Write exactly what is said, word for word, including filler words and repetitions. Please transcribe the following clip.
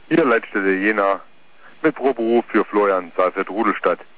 Hier Leitstelle Jena mit Proberuf für Florian Saalfeld Rudelstadt.